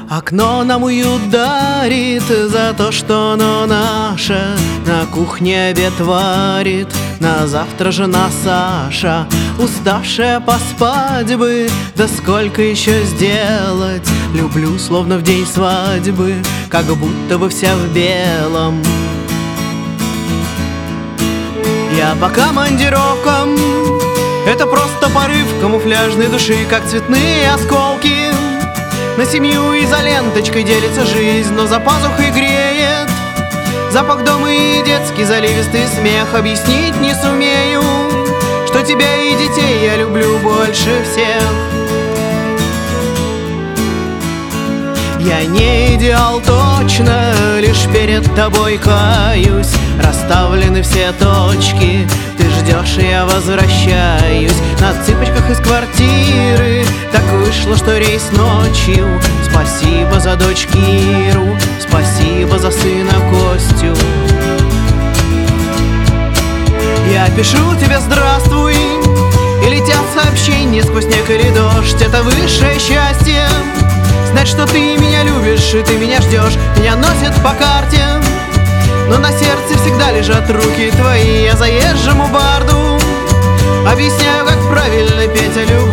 Окно нам уют дарит за то, что оно наше. На кухне обед варит, на завтра жена Саша. Уставшая поспать бы, да сколько еще сделать. Люблю, словно в день свадьбы, как будто бы вся в белом. Я по командировкам, это просто порыв камуфляжной души, как цветные осколки. На семью изоленточкой делится жизнь, но за пазухой греет запах дома и детский заливистый смех. Объяснить не сумею, что тебя и детей я люблю больше всех. Я не идеал точно, лишь перед тобой каюсь. Расставлены все точки, ты ждешь, и я возвращаюсь. На цыпочках из квартиры так вышло, что рейс ночью. Спасибо за дочь Киру, спасибо за сына Костю. Я пишу тебе здравствуй, и летят сообщения сквозь снег или дождь. Это высшее счастье, знать, что ты меня любишь и ты меня ждешь. Меня носят по карте, но на сердце всегда лежат руки твои. Я заезжему барду объясняю, как правильно петь о любви.